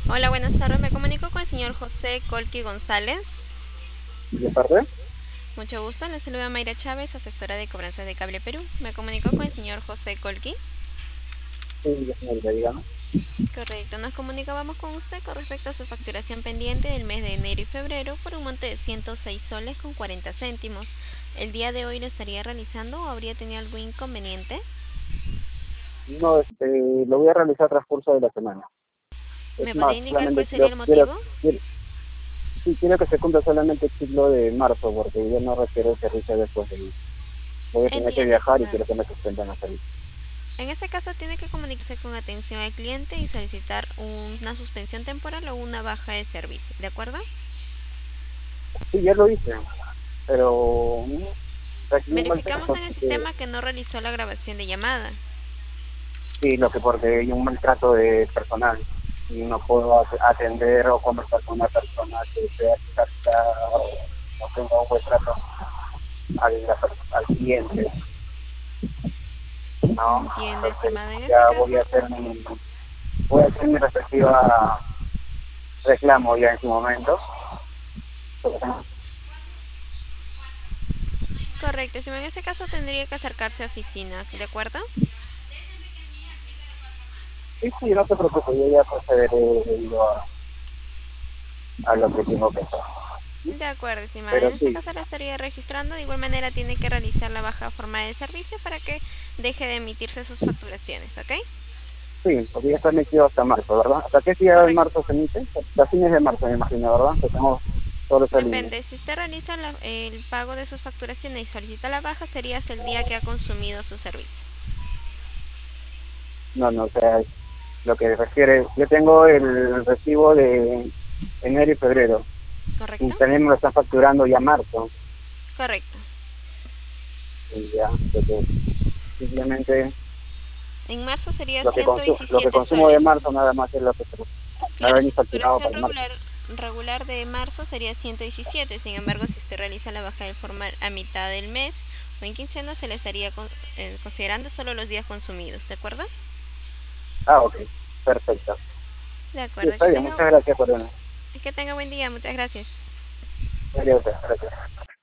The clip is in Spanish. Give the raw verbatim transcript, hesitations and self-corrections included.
Hola, buenas tardes. Me comunico con el señor José Colqui González. ¿De parte? Mucho gusto. Le saluda Mayra Chávez, asesora de cobranzas de Cable Perú. Me comunico con el señor José Colqui. Sí, ya señorita, dígame. Correcto. Nos comunicábamos con usted con respecto a su facturación pendiente del mes de enero y febrero por un monte de ciento seis soles con cuarenta céntimos. ¿El día de hoy lo estaría realizando o habría tenido algún inconveniente? No, este, lo voy a realizar a transcurso de la semana. Es ¿Me podría más, indicar solamente cuál sería quiero, el quiero, motivo? quiero, sí, quiero que se cumpla solamente el ciclo de marzo, porque yo no requiero el servicio después de ahí. Voy a tener que Entiendo, viajar y estimado. quiero que me suspendan el servicio. En ese caso tiene que comunicarse con atención al cliente y solicitar una suspensión temporal o una baja de servicio, ¿de acuerdo? Sí, ya lo hice, pero mm, aquí un Verificamos maltrato, en el que, sistema que no realizó la grabación de llamada. sí, lo que porque hay un maltrato de personal y no puedo at- atender o conversar con una persona que sea exacta o no tenga un buen trato al, al cliente. ¿No? Entiendo, Entonces estimado. En ese ya voy caso, a hacer mi, voy a hacer mi respectiva reclamo ya en su momento. correcto, estimado. En ese caso tendría que acercarse a oficinas, ¿de acuerdo? Sí, sí, no se preocupe, yo ya procederé debido a, a lo que tengo que hacer. De acuerdo, estimado. En Pero ese sí, caso la estaría registrando. De igual manera tiene que realizar la baja forma de servicio para que deje de emitirse sus facturaciones, ¿ok? sí, porque ya está metido hasta marzo, ¿verdad? ¿Hasta qué día de Correcto. marzo se emite? Hasta fines de marzo, me imagino, ¿verdad? Que tengo toda esa línea. Depende. Si usted realiza la- el pago de sus facturaciones y solicita la baja, sería hasta el día que ha consumido su servicio. No, no, o sea, lo que refiere, yo tengo el recibo de enero y febrero, y ¿Correcto? también me lo están facturando ya marzo, Correcto. y ya, entonces simplemente En marzo sería Lo que, ciento consumo, lo que diecisiete consumo de soles. marzo nada más es lo que se- me ha Claro, su venido facturado facturación para marzo. regular, regular de marzo sería ciento diecisiete. Sin embargo, si usted realiza la baja de forma a mitad del mes o en quincena, se le estaría con- eh, considerando solo los días consumidos, ¿de acuerdo? Ah, ok, perfecto. De Sí, acuerdo. está Que bien, tenga, muchas gracias por el... que tenga buen día. Muchas gracias. Gracias, gracias.